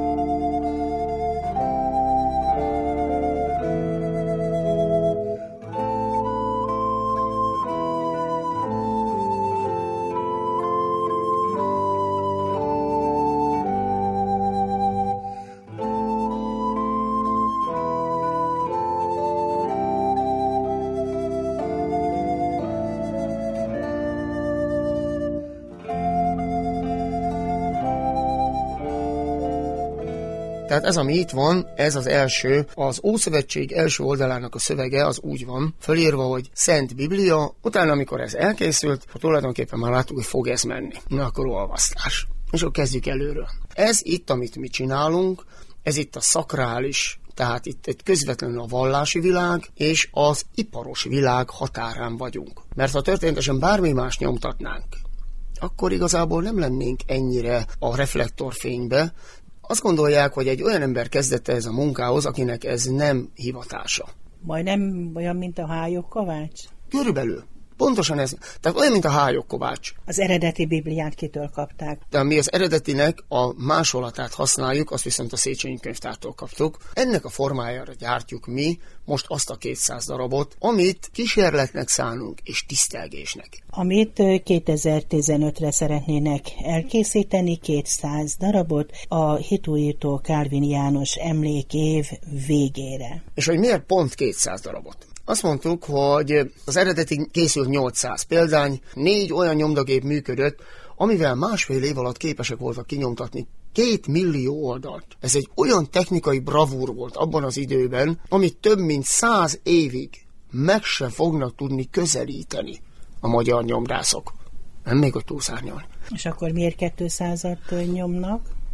Tehát ez, ami itt van, ez az első, az Ószövetség első oldalának a szövege az úgy van, fölírva, hogy Szent Biblia, utána, amikor ez elkészült, akkor tulajdonképpen már láttuk, hogy fog ez menni. Na, akkor olvasztás. És akkor kezdjük előről. Ez itt, amit mi csinálunk, ez itt a szakrális, tehát itt egy közvetlenül a vallási világ és az iparos világ határán vagyunk. Mert ha történetesen bármi más nyomtatnánk, akkor igazából nem lennénk ennyire a reflektorfénybe. Azt gondolják, hogy egy olyan ember kezdette ez a munkához, akinek ez nem hivatása. Majdnem olyan, mint a Hályok Kovács? Körülbelül. Pontosan ez. Tehát olyan, mint a Hályok Kovács. Az eredeti Bibliát kitől kapták? De mi az eredetinek a másolatát használjuk, azt viszont a Széchenyi Könyvtártól kaptuk. Ennek a formájára gyártjuk mi most azt a kétszáz darabot, amit kísérletnek szánunk és tisztelgésnek. Amit kétezer-tizenötre szeretnének elkészíteni, kétszáz darabot a hitújító Kálvin János emlékév végére. És hogy miért pont kétszáz darabot? Azt mondtuk, hogy az eredeti készült nyolcszáz példány, négy olyan nyomdagép működött, amivel másfél év alatt képesek voltak kinyomtatni két millió oldalt. Ez egy olyan technikai bravúr volt abban az időben, amit több mint száz évig meg se fognak tudni közelíteni a magyar nyomdászok. Nem még ott túlszárnyalni. És akkor miért kétszázat nyomnak?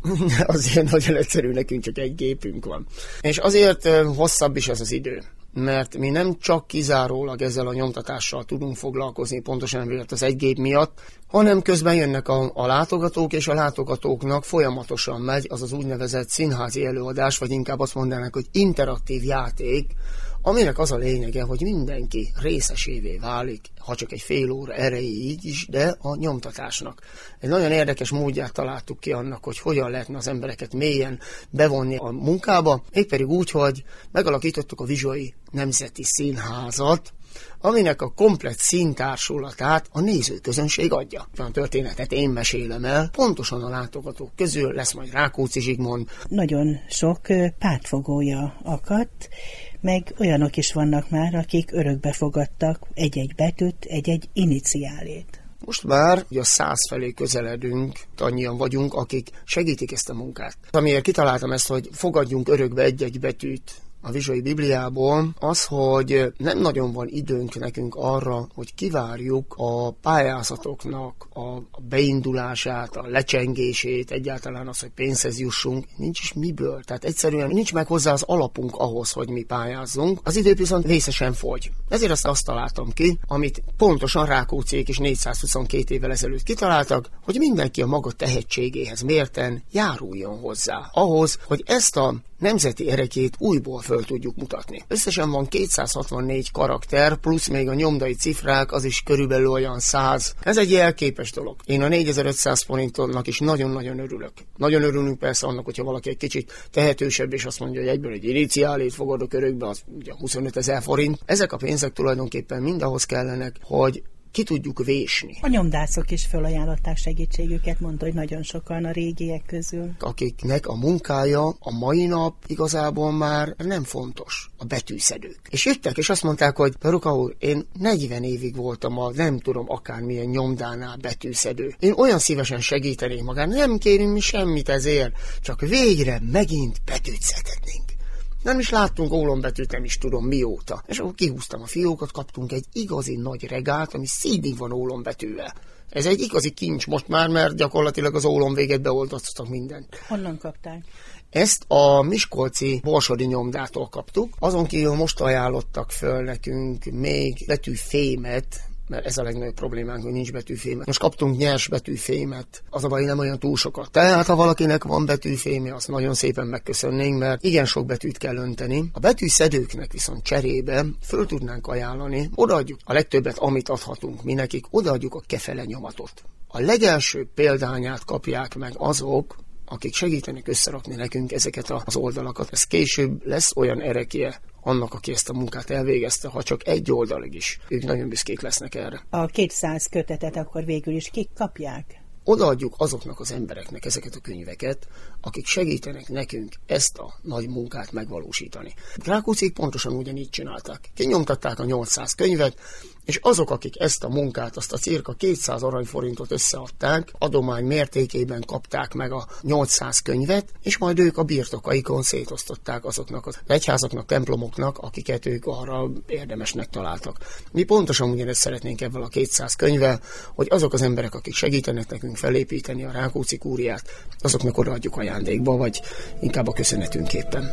Azért nagyon egyszerű, nekünk csak egy gépünk van. És azért hosszabb is ez az idő, mert mi nem csak kizárólag ezzel a nyomtatással tudunk foglalkozni, pontosan emiatt az egy gép miatt, hanem közben jönnek a, a látogatók, és a látogatóknak folyamatosan megy az az úgynevezett színházi előadás, vagy inkább azt mondanak, hogy interaktív játék, aminek az a lényege, hogy mindenki részesévé válik, ha csak egy fél óra erejéig is, de a nyomtatásnak. Egy nagyon érdekes módját találtuk ki annak, hogy hogyan lehetne az embereket mélyen bevonni a munkába, mégpedig úgy, hogy megalakítottuk a Vizsgai Nemzeti Színházat, aminek a komplett színtársulatát a nézőközönség adja. A történetet én mesélem el, pontosan a látogatók közül lesz majd Rákóczi Zsigmond. Nagyon sok pártfogója akadt, meg olyanok is vannak már, akik örökbe fogadtak egy-egy betűt, egy-egy iniciálét. Most már ugye a száz felé közeledünk, annyian vagyunk, akik segítik ezt a munkát. Amiért kitaláltam ezt, hogy fogadjunk örökbe egy-egy betűt a Vizsgai Bibliából, az, hogy nem nagyon van időnk nekünk arra, hogy kivárjuk a pályázatoknak a beindulását, a lecsengését, egyáltalán az, hogy pénzhez jussunk, nincs is miből. Tehát egyszerűen nincs meg hozzá az alapunk ahhoz, hogy mi pályázzunk. Az idő viszont vészesen fogy. Ezért azt, azt találtam ki, amit pontosan Rákócziék is négyszázhuszonkettő évvel ezelőtt kitaláltak, hogy mindenki a maga tehetségéhez mérten járuljon hozzá. Ahhoz, hogy ezt a nemzeti erekét újból föl tudjuk mutatni. Összesen van kétszázhatvannégy karakter, plusz még a nyomdai cifrák, az is körülbelül olyan száz. Ez egy elképes dolog. Én a négyezer-ötszáz forintnak is nagyon-nagyon örülök. Nagyon örülünk persze annak, hogyha valaki egy kicsit tehetősebb, és azt mondja, hogy egyből egy iniciálét fogadok örökbe, az ugye huszonötezer forint. Ezek a pénzek tulajdonképpen mind ahhoz kellenek, hogy ki tudjuk vésni. A nyomdászok is felajánlották segítségüket, mondta, hogy nagyon sokan a régiek közül. Akiknek a munkája a mai nap igazából már nem fontos, a betűszedők. És jöttek, és azt mondták, hogy Peruka úr, én negyven évig voltam a nem tudom akármilyen nyomdánál betűszedő. Én olyan szívesen segítenék magán, nem kérünk mi semmit ezért, csak végre megint betűt szedhetnénk. Nem is láttunk ólombetűt, nem is tudom mióta. És akkor kihúztam a fiókot, kaptunk egy igazi nagy regált, ami színig van ólombetűvel. Ez egy igazi kincs most már, mert gyakorlatilag az ólom véget beoltottak mindent. Honnan kapták? Ezt a miskolci Borsodi nyomdától kaptuk. Azon kívül most ajánlottak föl nekünk még betűfémet, mert ez a legnagyobb problémánk, hogy nincs betűfémet. Most kaptunk nyers betűfémet, az a baj nem olyan túl sokat. Tehát, ha valakinek van betűfémje, azt nagyon szépen megköszönnénk, mert igen sok betűt kell önteni. A betűszedőknek viszont cserébe föl tudnánk ajánlani, odaadjuk a legtöbbet, amit adhatunk mi nekik, odaadjuk a kefele nyomatot. A legelső példányát kapják meg azok, akik segítenek összerakni nekünk ezeket az oldalakat. Ez később lesz olyan erekje annak, aki ezt a munkát elvégezte, ha csak egy oldalig is. Ők nagyon büszkék lesznek erre. A kétszáz kötetet akkor végül is kik kapják? Odaadjuk azoknak az embereknek ezeket a könyveket, akik segítenek nekünk ezt a nagy munkát megvalósítani. Rákócziék pontosan ugyanígy csinálták. Kinyomtatták a nyolcszáz könyvet, és azok, akik ezt a munkát, azt a cirka kétszáz aranyforintot összeadták, adomány mértékében kapták meg a nyolcszáz könyvet, és majd ők a birtokaikon szétosztották azoknak az egyházaknak, templomoknak, akiket ők arra érdemesnek találtak. Mi pontosan ugyanezt szeretnénk ebből a kétszáz könyvvel, hogy azok az emberek, akik segítenek nekünk felépíteni a Rákóczi kúriát, azoknak odaadjuk ajándékba, vagy inkább a köszönetünképpen.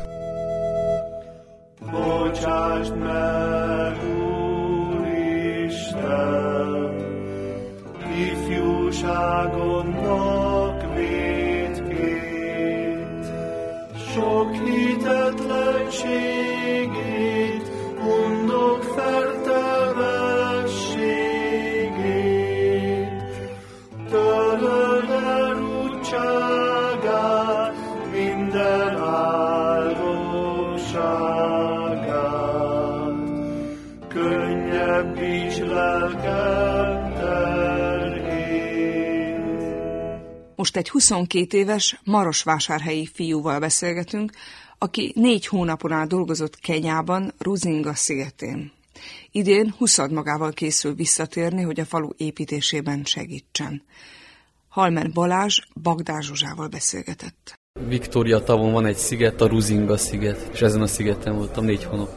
Bocsásd meg, Úristen, ifjúságodnak vétkét, sok hitetlenségét, mondok fertelmességét, töröld el útságát, minden áldóságát, könnyebbíts lelkem terhét. Most egy huszonkét éves marosvásárhelyi fiúval beszélgetünk, aki négy hónapon át dolgozott Kenyában, Rusinga szigetén. Idén huszadmagával készül visszatérni, hogy a falu építésében segítsen. Halmer Balázs Bagdár Zsuzsával beszélgetett. Viktória tavon van egy sziget, a Rusinga sziget, és ezen a szigeten voltam négy hónapot.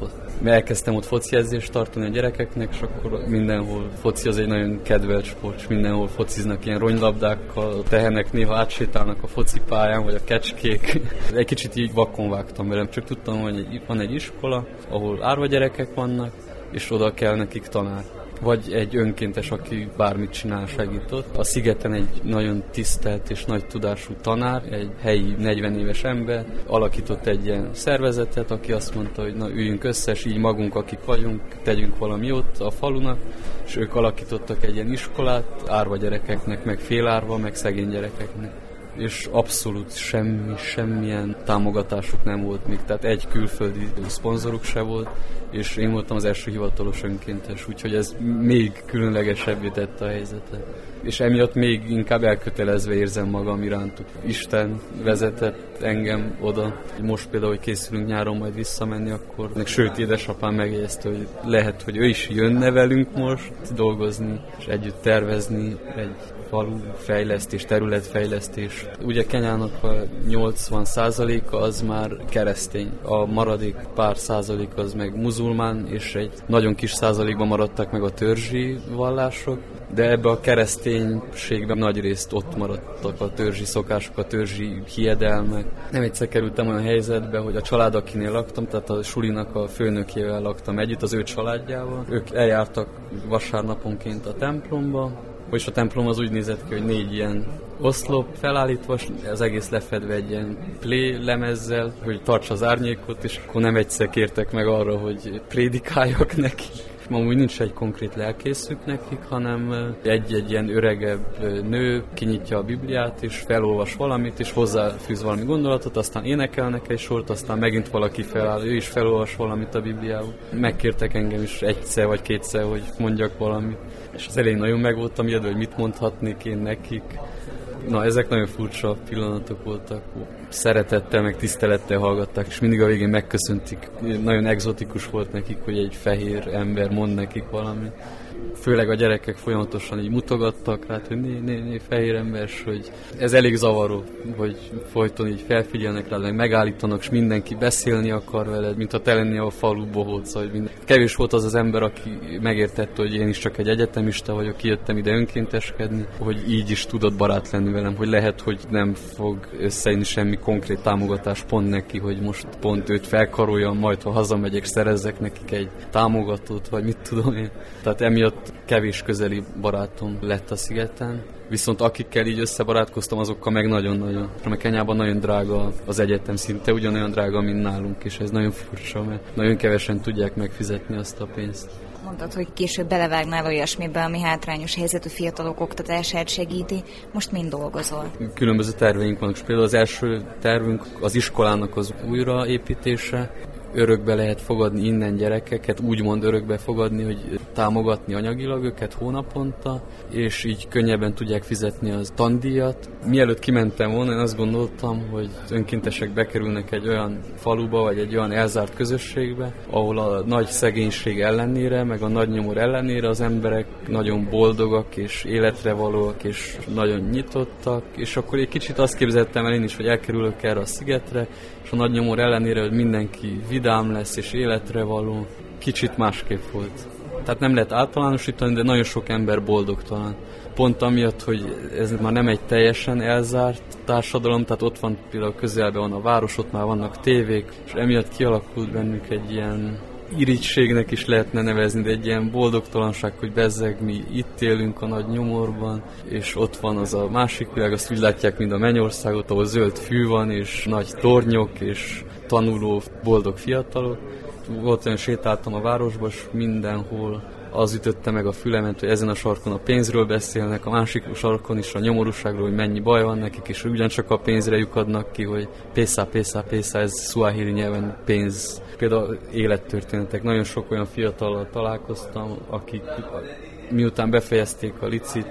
elkezdtem ott fociedzést tartani a gyerekeknek, és akkor mindenhol foci az egy nagyon kedvelt sport, és mindenhol fociznak ilyen ronylabdákkal, a tehenek néha átsétálnak a focipályán, vagy a kecskék. Egy kicsit így vakon vágtam velem, csak tudtam, hogy van egy iskola, ahol árva gyerekek vannak, és oda kell nekik tanár. Vagy egy önkéntes, aki bármit csinál, segít ott. A szigeten egy nagyon tisztelt és nagy tudású tanár, egy helyi negyven éves ember alakított egy ilyen szervezetet, aki azt mondta, hogy na üljünk össze, és így magunk, akik vagyunk, tegyünk valami jót a falunak, és ők alakítottak egy ilyen iskolát árva gyerekeknek, meg félárva, meg szegény gyerekeknek. És abszolút semmi, semmilyen támogatásuk nem volt még, tehát egy külföldi szponzoruk se volt, és én voltam az első hivatalos önkéntes, úgyhogy ez még különlegesebbé tette a helyzetet. És emiatt még inkább elkötelezve érzem magam irántuk. Isten vezetett engem oda. Most például, hogy készülünk nyáron majd visszamenni, akkor sőt, édesapám megjegyezte, hogy lehet, hogy ő is jönne velünk most dolgozni, és együtt tervezni egy falu fejlesztés, területfejlesztés. Ugye Kenyának a nyolcvan százaléka az már keresztény, a maradék pár százalék az meg muzulmán, és egy nagyon kis százalékban maradtak meg a törzsi vallások, de ebbe a kereszténységben nagy részt ott maradtak a törzsi szokások, a törzsi hiedelmek. Nem egyszer kerültem olyan helyzetbe, hogy a család, akinél laktam, tehát a sulinak a főnökével laktam együtt, az ő családjával. Ők eljártak vasárnaponként a templomba, vagyis a templom az úgy nézett ki, hogy négy ilyen oszlop felállítva, az egész lefedve egy ilyen play lemezzel, hogy tartsa az árnyékot, és akkor nem egyszer kértek meg arra, hogy prédikáljak neki. Amúgy nincs egy konkrét lelkészük nekik, hanem egy-egy ilyen öregebb nő kinyitja a Bibliát, és felolvas valamit, és hozzáfűz valami gondolatot, aztán énekelnek egy sort, aztán megint valaki feláll, ő is felolvas valamit a Bibliából. Megkértek engem is egyszer vagy kétszer, hogy mondjak valamit. És az elején nagyon meg voltam ijedve, hogy mit mondhatnék én nekik. Na, ezek nagyon furcsa pillanatok voltak. Szeretettel, meg tisztelettel hallgatták, és mindig a végén megköszöntik. Nagyon egzotikus volt nekik, hogy egy fehér ember mond nekik valamit. Főleg a gyerekek folyamatosan így mutogattak rá, hogy né, né, né, fehér ember, hogy ez elég zavaró, hogy folyton így felfigyelnek rá, meg megállítanak, és mindenki beszélni akar veled, mint ha te lennél a falu bohóca. Hogy minden. Kevés volt az az ember, aki megértette, hogy én is csak egy egyetemista vagyok, kijöttem ide önkénteskedni, hogy így is tudott barát lenni velem, hogy lehet, hogy nem fog összejönni semmi konkrét támogatás pont neki, hogy most pont őt felkaroljam, majd ha hazamegyek, szerezzek nekik egy támogatót, vagy mit tudom én. Tehát emiatt kevés közeli barátom lett a szigeten, viszont akikkel így összebarátkoztam, azokkal meg nagyon-nagyon. Mert Kenyában nagyon drága az egyetem, szinte ugyanolyan drága, mint nálunk, és ez nagyon furcsa, mert nagyon kevesen tudják megfizetni azt a pénzt. Mondtad, hogy később belevágnál olyasmibe, ami hátrányos helyzetű fiatalok oktatását segíti. Most mind dolgozol? Különböző terveink vannak. Például az első tervünk az iskolának az újraépítése. Örökbe lehet fogadni innen gyerekeket, úgymond örökbe fogadni, hogy támogatni anyagilag őket hónaponta, és így könnyebben tudják fizetni az tandíjat. Mielőtt kimentem volna, én azt gondoltam, hogy az önkéntesek bekerülnek egy olyan faluba, vagy egy olyan elzárt közösségbe, ahol a nagy szegénység ellenére, meg a nagy nyomor ellenére az emberek nagyon boldogak, és életre valóak, és nagyon nyitottak, és akkor egy kicsit azt képzeltem el én is, hogy elkerülök erre a szigetre, és a nagy nyomor ellenére, hogy mindenki vidám lesz és életre való, kicsit másképp volt. Tehát nem lehet általánosítani, de nagyon sok ember boldogtalan. Pont amiatt, hogy ez már nem egy teljesen elzárt társadalom, tehát ott van például közelben van a város, ott már vannak tévék, és emiatt kialakult bennük egy ilyen irigységnek is lehetne nevezni, de egy ilyen boldogtalanság, hogy bezzeg, mi itt élünk a nagy nyomorban, és ott van az a másik világ, azt úgy látják, mint a mennyországot, ahol zöld fű van, és nagy tornyok, és tanuló, boldog fiatalok. Volt olyan, sétáltam a városba, és mindenhol az ütötte meg a fülemet, hogy ezen a sarkon a pénzről beszélnek, a másik sarkon is a nyomorúságról, hogy mennyi baj van nekik, és ugyancsak a pénzre lyukadnak ki, hogy pészá, pészá, pészá, ez szuahili nyelven pénz. Például élettörténetek. Nagyon sok olyan fiatallal találkoztam, akik miután befejezték a licit,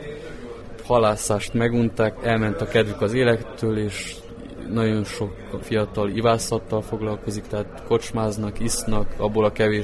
halászást megunták, elment a kedvük az élettől, és nagyon sok fiatal ivászattal foglalkozik, tehát kocsmáznak, isznak, abból a kevés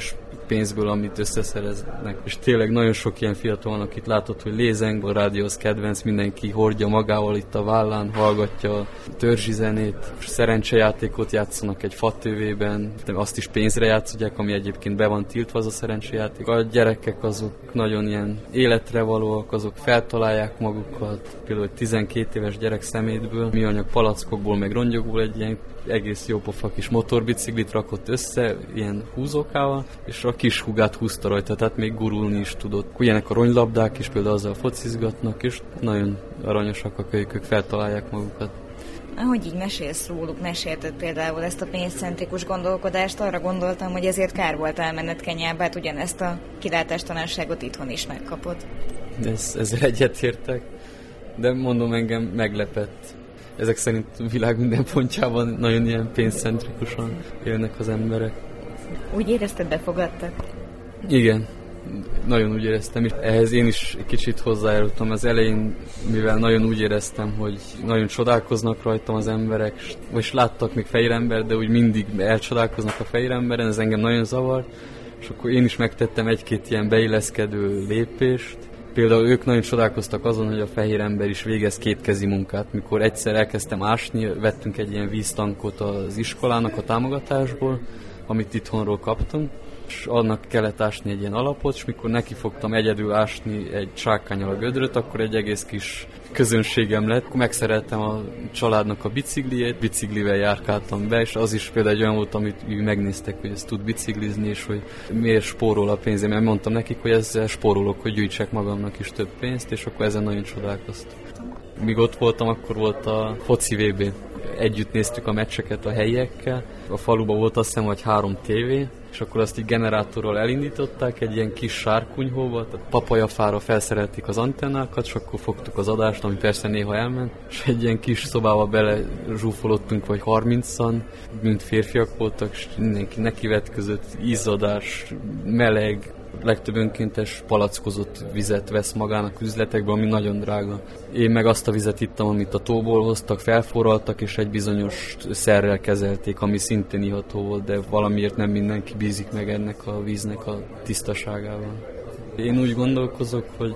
pénzből, amit összeszereznek. És tényleg nagyon sok ilyen fiatal van, akit látod, hogy lézeng, a rádió az kedvenc, mindenki hordja magával itt a vállán, hallgatja a törzsi zenét, szerencsejátékot játszanak egy fatővében, azt is pénzre játszodják, ami egyébként be van tiltva, az a szerencsejáték. A gyerekek azok nagyon ilyen életre valóak, azok feltalálják magukat, például egy tizenkét éves gyerek szemétből, műanyag palackokból, meg rongyokból egy ilyen egész jó pofa kis motorbiciklit rakott össze, ilyen húzókával, és a kis húgát húzta rajta, tehát még gurulni is tudott. Ilyenek a ronylabdák is, például azzal focizgatnak, és nagyon aranyosak a kölykök, feltalálják magukat. Ahogy így mesélsz róluk, mesélted például ezt a pénzcentrikus gondolkodást, arra gondoltam, hogy ezért kár volt elmenned Kenyába, hát ugyanezt a kilátástalanságot itthon is megkapod. Ez, ezzel egyetértek, de mondom, engem meglepett. Ezek szerint a világ minden pontjában nagyon ilyen pénzcentrikusan élnek az emberek. Úgy érezted, befogadtak? Igen, nagyon úgy éreztem. Ehhez én is kicsit hozzájárultam az elején, mivel nagyon úgy éreztem, hogy nagyon csodálkoznak rajtam az emberek, és láttak még fehér ember, de úgy mindig elcsodálkoznak a fehér emberen, ez engem nagyon zavar, és akkor én is megtettem egy-két ilyen beilleszkedő lépést. Például ők nagyon csodálkoztak azon, hogy a fehér ember is végez kétkezi munkát. Mikor egyszer elkezdtem ásni, vettünk egy ilyen víztankot az iskolának a támogatásból, amit itthonról kaptunk, és annak kellett ásni egy ilyen alapot, és mikor nekifogtam egyedül ásni egy sákkánnyal a gödröt, akkor egy egész kis közönségem lett. Megszereltem a családnak a bicikliét, biciklivel járkáltam be, és az is például egy olyan volt, amit megnéztek, hogy ez tud biciklizni, és hogy miért spórol a pénzém. Mert mondtam nekik, hogy ezzel spórolok, hogy gyűjtsek magamnak is több pénzt, és akkor ezen nagyon csodálkoztam. Míg ott voltam, akkor volt a foci vé bé. Együtt néztük a meccseket a helyiekkel. A faluban volt azt hiszem, hogy három tévé, és akkor azt így generátorral elindították egy ilyen kis sárkunyhóba, tehát papajafára felszerelték az antennákat, és akkor fogtuk az adást, ami persze néha elment, és egy ilyen kis szobába bele zsúfolottunk, vagy harmincan, mint férfiak voltak, és mindenki nekivetközött, izzadás, meleg, legtöbb önkéntes palackozott vizet vesz magának üzletekbe, ami nagyon drága. Én meg azt a vizet ittam, amit a tóból hoztak, felforraltak, és egy bizonyos szerrel kezelték, ami szintén iható volt, de valamiért nem mindenki bízik meg ennek a víznek a tisztaságával. Én úgy gondolkozok, hogy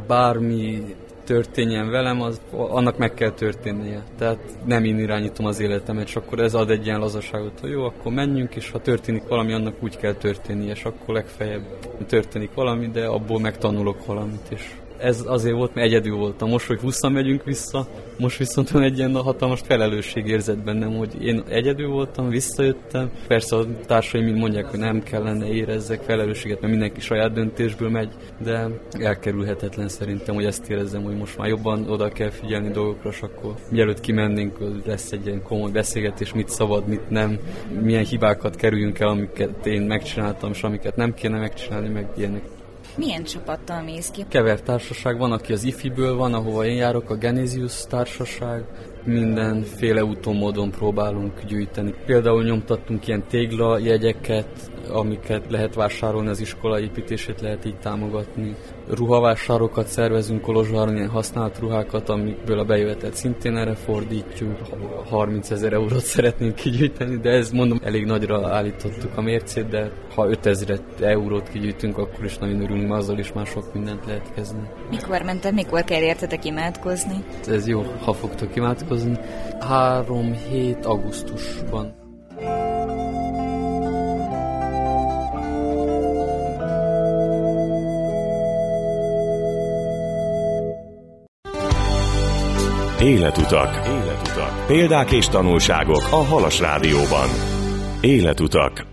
bármi történjen velem, az, annak meg kell történnie. Tehát nem én irányítom az életemet, és akkor ez ad egy ilyen lazaságot, hogy jó, akkor menjünk, és ha történik valami, annak úgy kell történnie, és akkor legfeljebb történik valami, de abból megtanulok valamit, és ez azért volt, mert egyedül voltam. Most, hogy húszan megyünk vissza, most viszont van egy ilyen hatalmas felelősségérzet bennem, hogy én egyedül voltam, visszajöttem. Persze a társaim mind mondják, hogy nem kellene érezzek felelősséget, mert mindenki saját döntésből megy, de elkerülhetetlen szerintem, hogy ezt érezzem, hogy most már jobban oda kell figyelni dolgokra, és akkor mielőtt kimennénk, lesz egy ilyen komoly beszélgetés, mit szabad, mit nem, milyen hibákat kerüljünk el, amiket én megcsináltam, és amiket nem kéne megcsinálni, meg ilyenek. Milyen csapattal mész ki? Kevert társaság van, aki az ifiből van, ahova én járok, a Genesius társaság. Mindenféle úton, módon próbálunk gyűjteni. Például nyomtattunk ilyen téglajegyeket, amiket lehet vásárolni, az iskola építését lehet így támogatni. Ruhavásárokat szervezünk Kolozsváron, ilyen használt ruhákat, amikből a bejövetet szintén erre fordítjuk. harmincezer eurót szeretnénk kigyűjteni, de ez mondom, elég nagyra állítottuk a mércét, de ha ötezer eurót kigyűjtünk, akkor is nagyon örülünk, mert azzal is már sok mindent lehet kezdeni. Mikor mentem, mikor kell értetek imádkozni? Ez jó, ha fogtok imádkozni. Három hét augusztusban. Életutak. Életutak. Példák és tanulságok a Halas Rádióban. Életutak.